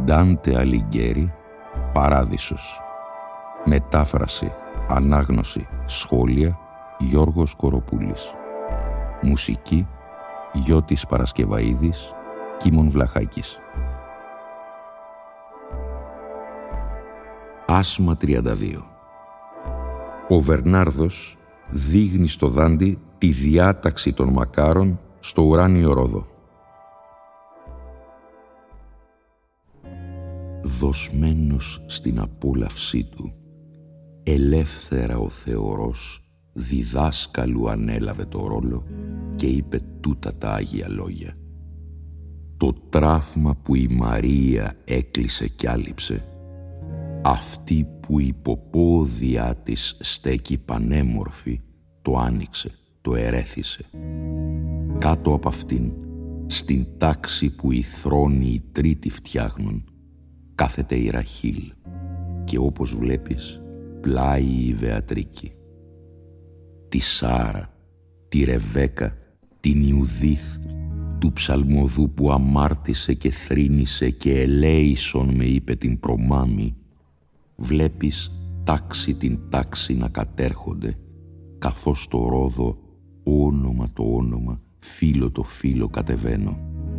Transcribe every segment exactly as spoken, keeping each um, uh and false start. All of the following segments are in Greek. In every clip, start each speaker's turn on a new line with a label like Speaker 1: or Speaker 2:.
Speaker 1: Ντάντε Αλιγκέρι, Παράδεισος. Μετάφραση, ανάγνωση, σχόλια, Γιώργος Κοροπούλης. Μουσική, Γιώτης Παρασκευαίδης, Κίμων Βλαχάκης. Άσμα τριάντα δύο. Ο Βερνάρδος δείχνει στο Δάντη τη διάταξη των μακάρων στο ουράνιο Ρόδο. Δοσμένος στην απόλαυσή του, ελεύθερα ο Θεορός διδάσκαλου ανέλαβε το ρόλο και είπε τούτα τα Άγια Λόγια. Το τραύμα που η Μαρία έκλεισε κι άλυψε, αυτή που η ποπόδια της στέκει πανέμορφη, το άνοιξε, το ερέθησε. Κάτω από αυτήν, στην τάξη που οι θρόνοι οι τρίτοι φτιάχνουν, κάθεται η Ραχήλ και όπως βλέπεις πλάι η Βεατρίκη. Τη Σάρα, τη Ρεβέκα, την Ιουδίθ, του ψαλμοδού που αμάρτησε και θρήνησε και ελέησον με είπε την προμάμη, βλέπεις τάξη την τάξη να κατέρχονται, καθώς το Ρόδο όνομα το όνομα, φύλλο το φύλλο κατεβαίνω.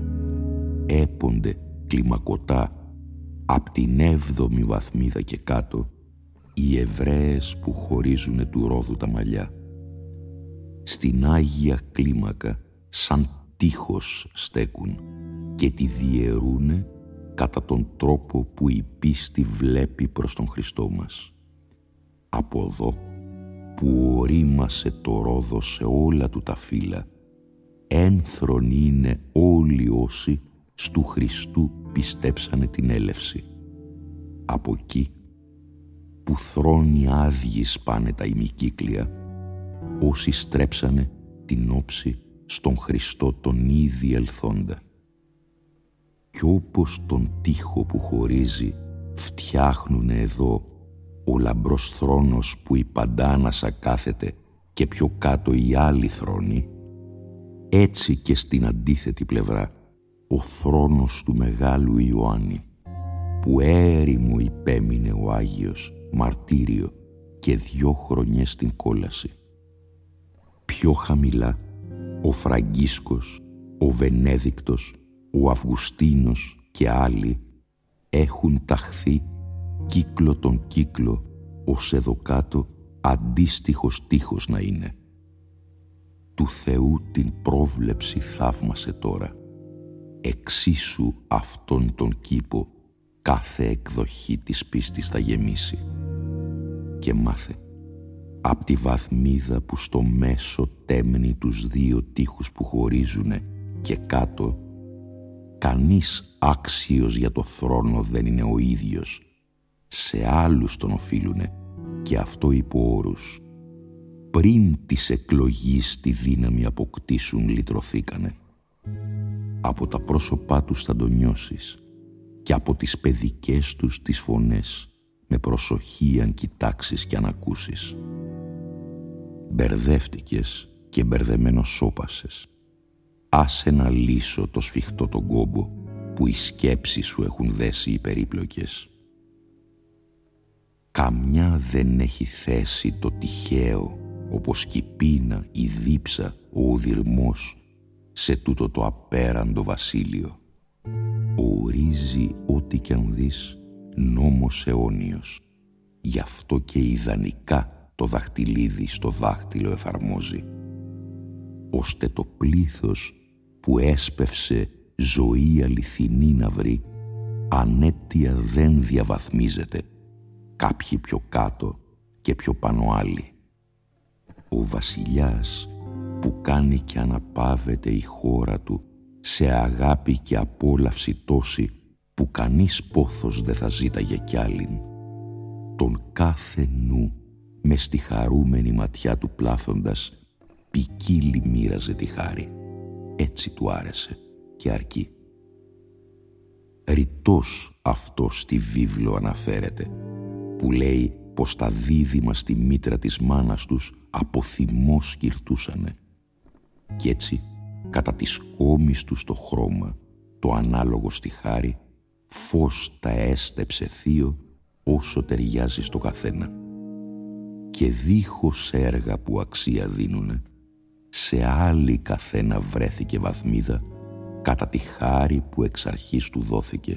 Speaker 1: Έπονται κλιμακωτά απ' την έβδομη βαθμίδα και κάτω οι Εβραίες που χωρίζουνε του Ρόδου τα μαλλιά. Στην Άγια κλίμακα σαν τείχος στέκουν και τη διαιρούνε κατά τον τρόπο που η πίστη βλέπει προς τον Χριστό μας. Από εδώ που ορίμασε το Ρόδο σε όλα του τα φύλλα, ένθρονοι είναι όλοι όσοι στου Χριστού πιστέψανε την έλευση. Από εκεί που θρόνοι άδειοι σπάνε τα ημικύκλια, όσοι στρέψανε την όψη στον Χριστό τον ήδη ελθόντα. Κι όπως τον τοίχο που χωρίζει φτιάχνουνε εδώ ο λαμπρός θρόνος που η παντάνασα κάθεται και πιο κάτω οι άλλοι θρόνοι, έτσι και στην αντίθετη πλευρά ο θρόνος του Μεγάλου Ιωάννη, που έρημο υπέμεινε ο Άγιος μαρτύριο και δυο χρονιές στην κόλαση. Πιο χαμηλά ο Φραγκίσκος, ο Βενέδικτος, ο Αυγουστίνος και άλλοι έχουν ταχθεί κύκλο τον κύκλο ως εδώ κάτω αντίστοιχος τείχος να είναι. Του Θεού την πρόβλεψη θαύμασε τώρα. Εξίσου αυτόν τον κήπο κάθε εκδοχή της πίστης θα γεμίσει. Και μάθε, απ' τη βαθμίδα που στο μέσο τέμνει τους δύο τείχους που χωρίζουνε και κάτω, κανείς άξιος για το θρόνο δεν είναι ο ίδιος. Σε άλλους τον οφείλουνε και αυτό υπό όρους. Πριν της εκλογής τη δύναμη αποκτήσουν λυτρωθήκανε. Από τα πρόσωπά τους θα το νιώσεις και από τις παιδικές τους τις φωνές με προσοχή αν κοιτάξεις και αν ακούσεις. Μπερδεύτηκες και μπερδεμένος σώπασες. Άσε να λύσω το σφιχτό τον κόμπο που οι σκέψεις σου έχουν δέσει οι περίπλοκες. Καμιά δεν έχει θέση το τυχαίο, όπως κι η πείνα, η δίψα, ο οδυρμός, σε τούτο το απέραντο βασίλειο. Ορίζει ό,τι κι αν δεις νόμος αιώνιος. Γι' αυτό και ιδανικά το δαχτυλίδι στο δάχτυλο εφαρμόζει. Ώστε το πλήθος που έσπευσε ζωή αληθινή να βρει, ανέτεια δεν διαβαθμίζεται, κάποιοι πιο κάτω και πιο πάνω άλλοι. Ο βασιλιάς που κάνει και αναπαύεται η χώρα του σε αγάπη και απόλαυση τόση που κανείς πόθος δεν θα ζήταγε κι άλλην. Τον κάθε νου μες στη χαρούμενη ματιά του πλάθοντας ποικίλη μοίραζε τη χάρη. Έτσι του άρεσε και αρκεί. Ρητός αυτό στη βίβλο αναφέρεται, που λέει πως τα δίδυμα στη μήτρα της μάνας τους από θυμό σκυρτούσανε. Κι έτσι, κατά της κόμης τους το χρώμα, το ανάλογο στη χάρη, φως τα έστεψε θείο όσο ταιριάζει στο καθένα. Και δίχως έργα που αξία δίνουνε, σε άλλη καθένα βρέθηκε βαθμίδα κατά τη χάρη που εξ αρχής του δόθηκε.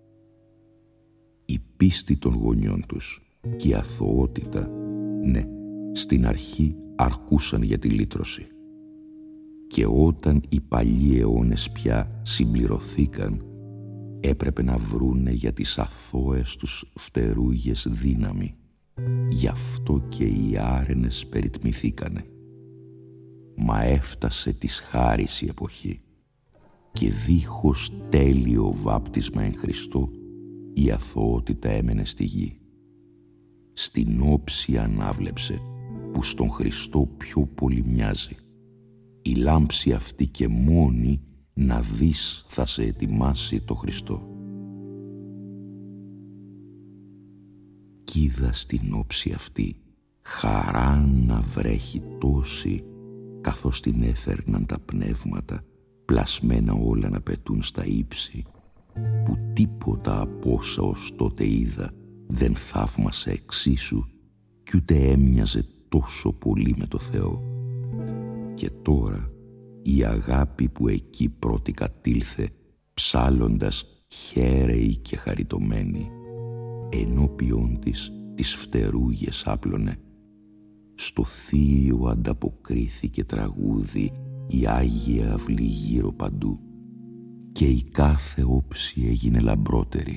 Speaker 1: Η πίστη των γονιών τους και η αθωότητα, ναι, στην αρχή αρκούσαν για τη λύτρωση. Και όταν οι παλιοί αιώνες πια συμπληρωθήκαν, έπρεπε να βρούνε για τις αθώες τους φτερούγες δύναμη. Γι' αυτό και οι άρενες περιτμηθήκανε. Μα έφτασε της χάρης η εποχή και δίχως τέλειο βάπτισμα εν Χριστώ η αθωότητα έμενε στη γη. Στην όψη ανάβλεψε που στον Χριστό πιο πολύ μοιάζει. Η λάμψη αυτή και μόνη να δεις θα σε ετοιμάσει το Χριστό. Κι είδα στην όψη αυτή χαρά να βρέχει τόση, καθώς την έφερναν τα πνεύματα, πλασμένα όλα να πετούν στα ύψη, που τίποτα από όσα ως τότε είδα δεν θαύμασε εξίσου κι ούτε έμοιαζε τόσο πολύ με το Θεό. Και τώρα η αγάπη που εκεί πρώτη κατήλθε, ψάλλοντας χαίρεη και χαριτωμένη, ενώπιον της τις φτερούγες άπλωνε. Στο θείο ανταποκρίθηκε τραγούδι η Άγια Αυλή γύρω παντού και η κάθε όψη έγινε λαμπρότερη.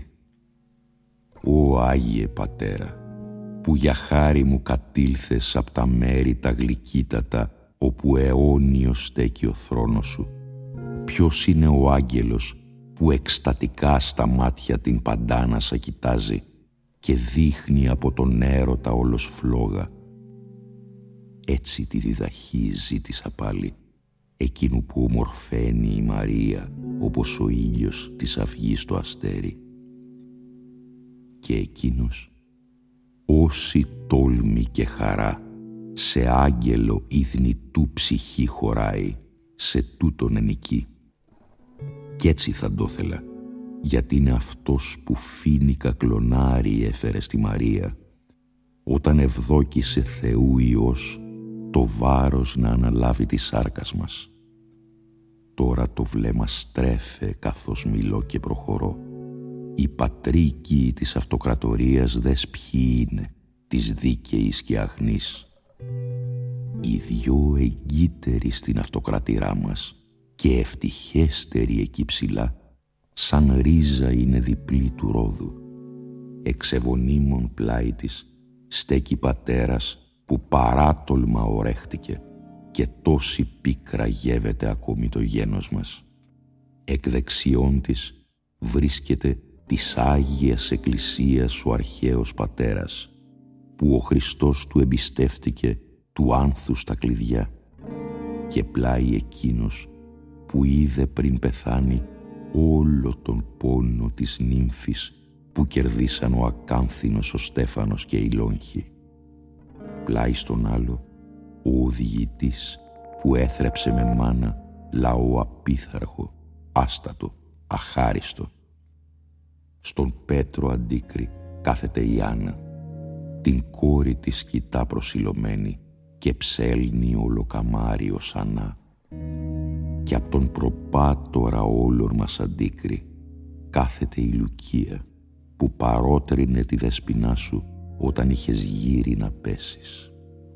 Speaker 1: Ω Άγιε Πατέρα, που για χάρη μου κατήλθες απ' τα μέρη τα γλυκύτατα όπου αιώνιος στέκει ο θρόνος σου, ποιος είναι ο άγγελος που εκστατικά στα μάτια την παντάνασα κοιτάζει και δείχνει από τον έρωτα όλος φλόγα. Έτσι τη διδαχή ζήτησα πάλι, εκείνου που ομορφαίνει η Μαρία όπως ο ήλιος της αυγής στο αστέρι. Και εκείνος, όση τόλμη και χαρά σε άγγελο ηθνητού ψυχή χωράει, σε τούτον ενικεί. Κι έτσι θα το ήθελα, γιατί είναι αυτός που φοίνικα κλονάρι έφερε στη Μαρία, όταν ευδόκησε Θεού Υιός το βάρος να αναλάβει τη σάρκας μας. Τώρα το βλέμμα στρέφε καθώς μιλώ και προχωρώ. Οι πατρίκοι της αυτοκρατορίας δες ποιοι είναι, της δίκαιης και αχνής. Οι δυο εγκύτεροι στην αυτοκρατηρά μας και ευτυχέστεροι εκεί ψηλά, σαν ρίζα είναι διπλή του ρόδου. Εξεβονίμων πλάι της στέκει πατέρας που παράτολμα ορέχτηκε και τόση πίκρα γεύεται ακόμη το γένος μας. Εκ δεξιών της βρίσκεται της Άγιας Εκκλησίας ο αρχαίος πατέρας, που ο Χριστός του εμπιστεύτηκε του άνθους τα κλειδιά, και πλάι εκείνος που είδε πριν πεθάνει όλο τον πόνο της νύμφης που κερδίσαν ο Ακάνθινος, ο Στέφανος και η Λόγχη. Πλάι στον άλλο ο οδηγητής που έθρεψε με μάνα λαό απίθαρχο, άστατο, αχάριστο. Στον Πέτρο αντίκρι κάθεται η Άννα, την κόρη της κοιτά προσιλωμένη και ψέλνει ολοκαμάρι ως Ανά. Και απ' τον προπάτορα όλων μας αντίκρι κάθεται η Λουκία που παρότρινε τη δεσποινά σου όταν είχες γύρει να πέσεις.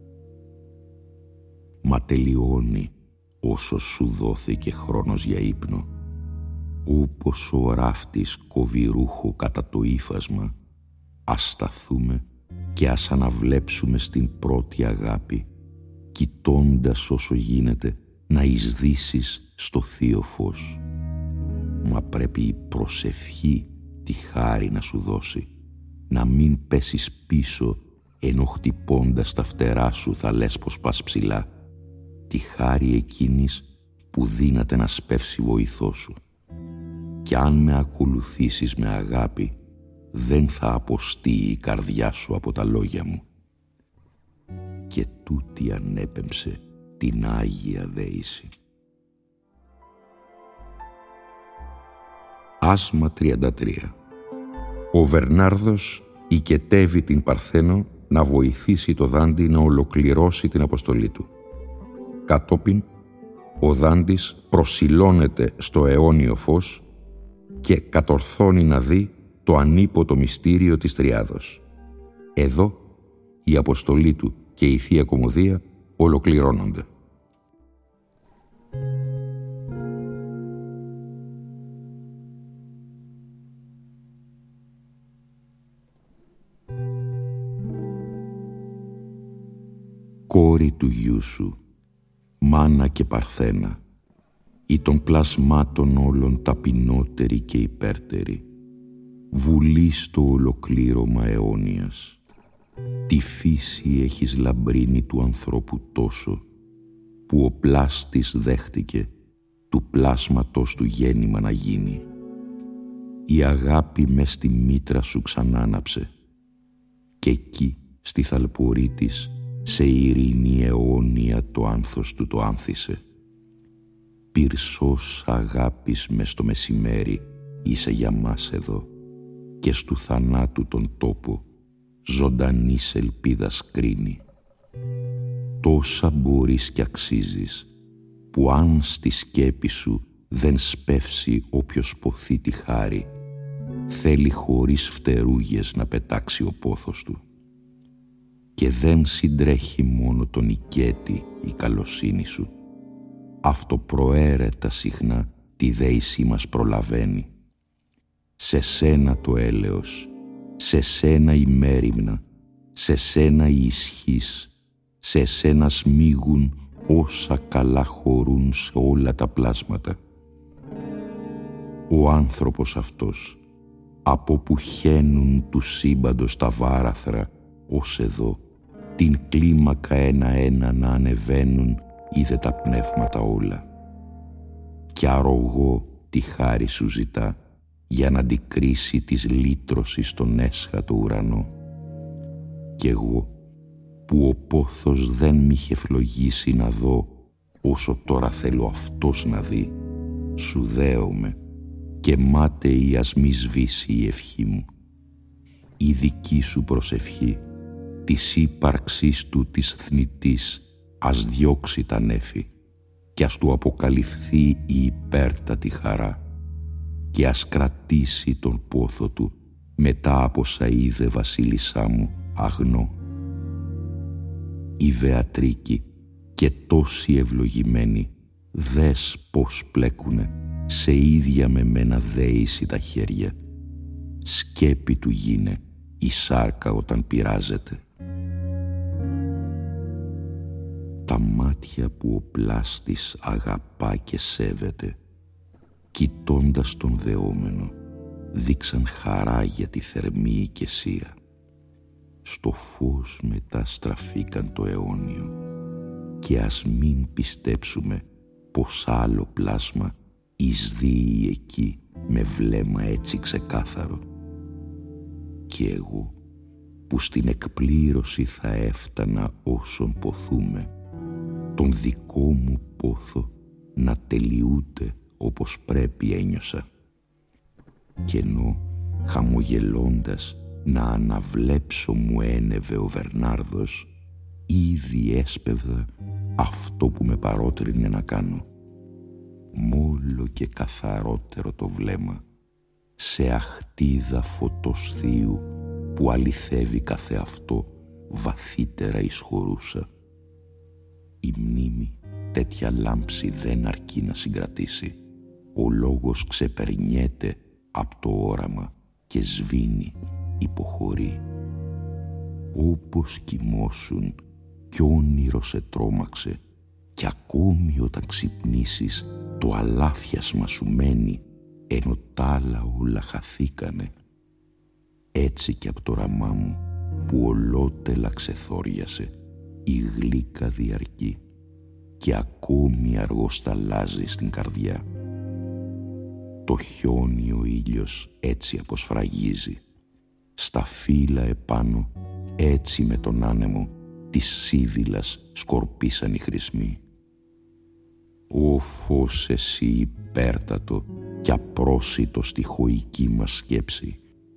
Speaker 1: Μα τελειώνει όσο σου δόθηκε χρόνος για ύπνο, όπως ο ράφτης κοβιρούχο κατά το ύφασμα. Ας σταθούμε και ας αναβλέψουμε στην πρώτη αγάπη, κοιτώντας όσο γίνεται να εισδύσεις στο θείο φως. Μα πρέπει η προσευχή τη χάρη να σου δώσει, να μην πέσεις πίσω, ενώ χτυπώντας τα φτερά σου θα λες πως πας ψηλά, τη χάρη εκείνης που δύναται να σπεύσει βοηθό σου. Κι αν με ακολουθήσεις με αγάπη, δεν θα αποστεί η καρδιά σου από τα λόγια μου. Και τούτη ανέπεμψε την Άγια Δέηση. Άσμα τριάντα τρία. Ο Βερνάρδος οικετεύει την Παρθένο να βοηθήσει το Δάντη να ολοκληρώσει την αποστολή του. Κατόπιν, ο Δάντης προσιλώνεται στο αιώνιο φως και κατορθώνει να δει το ανίποτο μυστήριο της Τριάδος. Εδώ η αποστολή του και η Θεία Κωμωδία ολοκληρώνονται. Κόρη του γιού σου, μάνα και Παρθένα, ή των πλασμάτων όλων ταπεινότερη και υπέρτερη, βουλή στο ολοκλήρωμα αιώνιας. Τη φύση έχεις λαμπρίνει του ανθρώπου τόσο, που ο πλάστης δέχτηκε του πλάσματος του γέννημα να γίνει. Η αγάπη μες στη μήτρα σου ξανάναψε, και εκεί στη θαλπορή της σε ειρήνη αιώνια το άνθος του το άνθησε. Πυρσός αγάπης μες στο μεσημέρι είσαι για μας εδώ, και στου θανάτου τον τόπο ζωντανής ελπίδας κρίνει. Τόσα μπορείς κι αξίζεις, που αν στη σκέπη σου δεν σπεύσει όποιος ποθεί τη χάρη, θέλει χωρίς φτερούγες να πετάξει ο πόθος του. Και δεν συντρέχει μόνο τον οικέτη η καλοσύνη σου, αυτοπροαίρετα συχνά τη δέησή μας προλαβαίνει. Σε σένα το έλεος, σε σένα η μέριμνα, σε σένα η ισχύς, σε σένα σμίγουν όσα καλά χωρούν σε όλα τα πλάσματα. Ο άνθρωπος αυτός, από που χαίνουν του σύμπαντος τα βάραθρα, ως εδώ, την κλίμακα ένα-ένα να ανεβαίνουν, είδε τα πνεύματα όλα. Κι αρρωγό τη χάρη σου ζητά, για να αντικρίσει της λύτρωσης στον έσχατο ουρανό. Κι εγώ, που ο πόθος δεν μ' είχε φλογίσει να δω, όσο τώρα θέλω αυτός να δει, σου δέομαι, και μάταιη ας μη σβήσει η ευχή μου. Η δική σου προσευχή, της ύπαρξής του της θνητής, ας διώξει τα νέφη, κι ας του αποκαλυφθεί η υπέρτατη χαρά, και ας κρατήσει τον πόθο του μετά από σα είδε βασίλισσά μου αγνό. Η Βεατρίκη και τόσοι ευλογημένοι, δες πως πλέκουνε σε ίδια με μένα δέηση τα χέρια. Σκέπη του γίνε η σάρκα όταν πειράζεται. Τα μάτια που ο πλάστης αγαπά και σέβεται, κοιτώντας τον δεόμενο, δείξαν χαρά για τη θερμή οικεσία. Στο φως μετά στραφήκαν το αιώνιο, και ας μην πιστέψουμε πως άλλο πλάσμα εισδύει εκεί με βλέμμα έτσι ξεκάθαρο. Κι εγώ, που στην εκπλήρωση θα έφτανα όσον ποθούμε, τον δικό μου πόθο να τελειούται όπως πρέπει ένιωσα. Κι ενώ χαμογελώντας να αναβλέψω μου ένευε ο Βερνάρδος, ήδη έσπευδα αυτό που με παρότρινε να κάνω. Μόλο και καθαρότερο το βλέμμα, σε αχτίδα φωτός θείου που αληθεύει καθεαυτό, βαθύτερα εισχωρούσα. Η μνήμη τέτοια λάμψη δεν αρκεί να συγκρατήσει. Ο λόγος ξεπερνιέται από το όραμα και σβήνει, υποχωρεί. Όπως κοιμώσουν κι όνειρο σε τρόμαξε, κι ακόμη όταν ξυπνήσεις το αλάφιασμα σου μένει, ενώ τ' άλλα όλα χαθήκανε. Έτσι κι από το ραμά μου που ολότελα ξεθόριασε, η γλύκα διαρκεί και ακόμη αργοσταλάζει στην καρδιά. Το χιόνι ο ήλιος έτσι αποσφραγίζει, στα φύλλα επάνω έτσι με τον άνεμο της σίβηλας σκορπίσαν οι χρησμοί. Ω φως εσύ υπέρτατο κι απρόσιτο στη χωική μας σκέψη,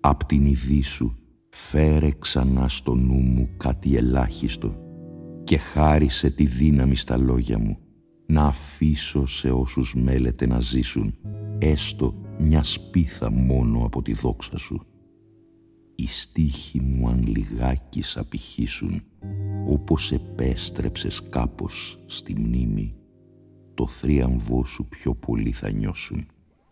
Speaker 1: απ' την ειδή σου φέρε ξανά στο νου μου κάτι ελάχιστο και χάρισε τη δύναμη στα λόγια μου να αφήσω σε όσους μέλετε να ζήσουν έστω μια σπίθα μόνο από τη δόξα σου. Οι στίχοι μου αν λιγάκι σ' απηχήσουν, όπως επέστρεψες κάπως στη μνήμη, το θρίαμβό σου πιο πολύ θα νιώσουν.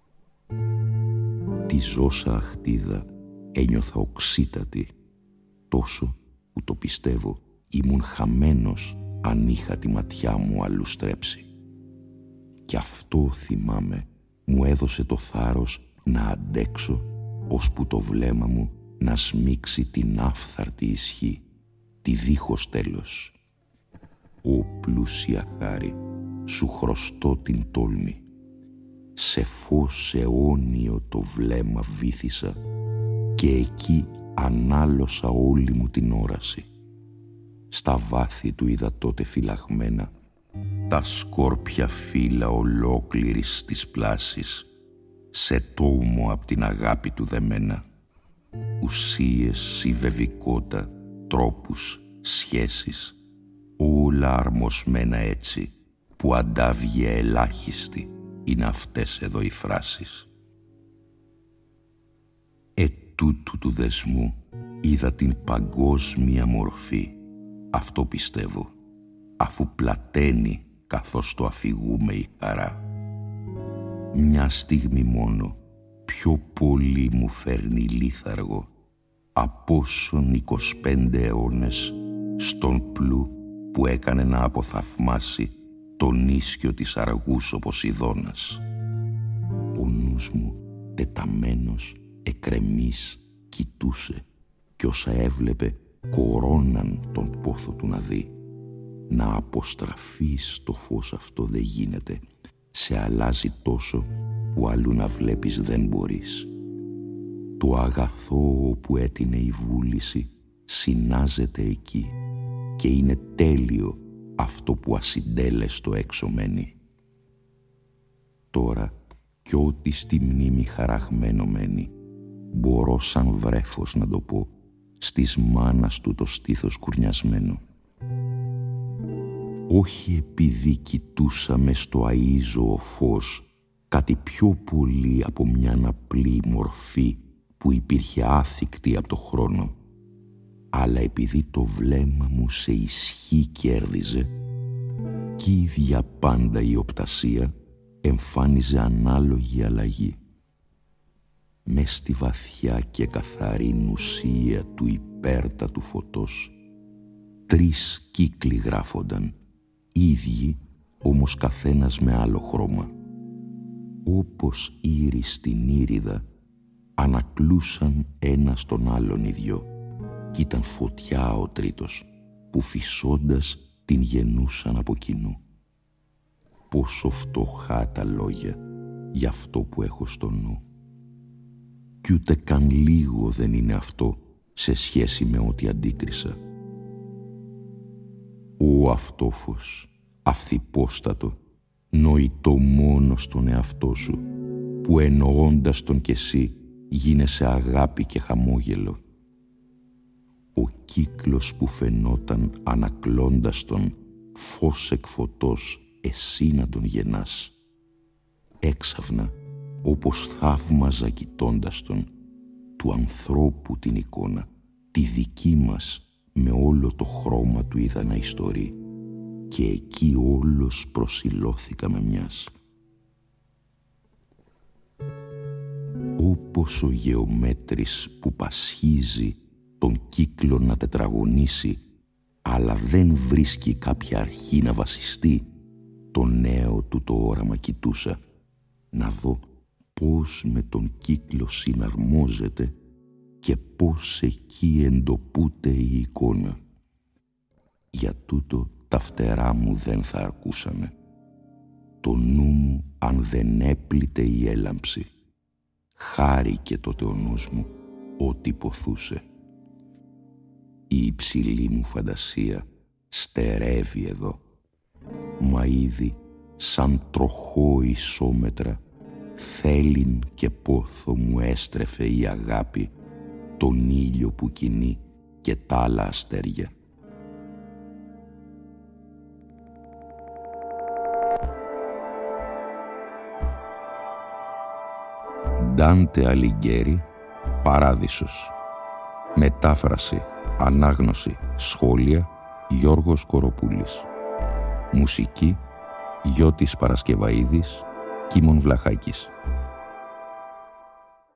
Speaker 1: Τη ζώσα αχτίδα ένιωθα οξύτατη, τόσο που το πιστεύω ήμουν χαμένος αν είχα τη ματιά μου αλλού στρέψει. Κι αυτό θυμάμαι μου έδωσε το θάρρος να αντέξω ώσπου το βλέμμα μου να σμίξει την άφθαρτη ισχύ, τη δίχως τέλος. Ω πλούσια χάρη, σου χρωστώ την τόλμη. Σε φως αιώνιο το βλέμμα βύθισα και εκεί ανάλωσα όλη μου την όραση. Στα βάθη του είδα τότε φυλαγμένα τα σκόρπια φύλλα ολόκληρης της πλάσης, σε τόμο απ' την αγάπη του δεμένα. Ουσίες, συμβεβικότα, τρόπους, σχέσεις, όλα αρμοσμένα έτσι, που αντάβγε ελάχιστη είναι αυτές εδώ οι φράσεις. Ετούτου του δεσμού είδα την παγκόσμια μορφή, αυτό πιστεύω, αφού πλαταίνει καθώς το αφηγούμε η χαρά. Μια στιγμή μόνο, πιο πολύ μου φέρνει λίθαργο, απ' όσον εικοσπέντε αιώνες στον πλού που έκανε να αποθαυμάσει τον ίσιο της αργούς ο Ποσειδώνας. Ο νους μου, τεταμένος, εκρεμής, κοιτούσε κι όσα έβλεπε κορώναν τον πόθο του να δει. Να αποστραφεί στο φως αυτό δεν γίνεται, σε αλλάζει τόσο που αλλού να βλέπεις δεν μπορείς. Το αγαθό που έτεινε η βούληση συνάζεται εκεί και είναι τέλειο αυτό που ασυντέλεστο έξω μένει. Τώρα κι ό,τι στη μνήμη χαραγμένο μένει, μπορώ σαν βρέφος να το πω, στις μάνας του το στήθος κουρνιασμένο. Όχι επειδή κοιτούσαμε στο αΐζωο φως κάτι πιο πολύ από μια απλή μορφή που υπήρχε άθικτη από το χρόνο, αλλά επειδή το βλέμμα μου σε ισχύ κέρδιζε κι η ίδια πάντα η οπτασία εμφάνιζε ανάλογη αλλαγή. Μες στη βαθιά και καθαρή νουσία του υπέρτατου φωτός τρεις κύκλοι γράφονταν, ίδιοι όμως καθένας με άλλο χρώμα. Όπως ήρη στην ήριδα ανακλούσαν ένα στον άλλον οι δυο κι ήταν φωτιά ο τρίτος που φυσώντας την γεννούσαν από κοινού. Πόσο φτωχά τα λόγια για αυτό που έχω στο νου. Κι ούτε καν λίγο δεν είναι αυτό σε σχέση με ό,τι αντίκρισα. Ο αυτόφως, αυθυπόστατο, νοητό μόνο στον εαυτό σου, που εννοώντας τον κι εσύ γίνεσαι αγάπη και χαμόγελο. Ο κύκλος που φαινόταν ανακλώντας τον φως εκ φωτός εσύ να τον γεννάς. Έξαφνα, όπως θαύμαζα κοιτώντας τον, του ανθρώπου την εικόνα, τη δική μας με όλο το χρώμα του είδα να ιστορεί και εκεί όλος προσιλώθηκα με μιας. Όπως ο γεωμέτρης που πασχίζει τον κύκλο να τετραγωνίσει αλλά δεν βρίσκει κάποια αρχή να βασιστεί, το νέο του το όραμα κοιτούσα να δω πώς με τον κύκλο συναρμόζεται και πώς εκεί εντοπούται η εικόνα. Για τούτο τα φτερά μου δεν θα αρκούσανε. Το νου μου αν δεν έπλητε η έλαμψη. Χάρηκε τότε ο νους μου ό,τι ποθούσε. Η υψηλή μου φαντασία στερεύει εδώ, μα ήδη σαν τροχό ισόμετρα θέλειν και πόθο μου έστρεφε η αγάπη τον ήλιο που κινεί και τα άλλα αστέρια. Ντάντε Αλιγκέρι, Παράδεισος. Μετάφραση, ανάγνωση, σχόλια, Γιώργος Κοροπούλης. Μουσική, Γιώτης Παρασκευαΐδης, Κίμων Βλαχάκης.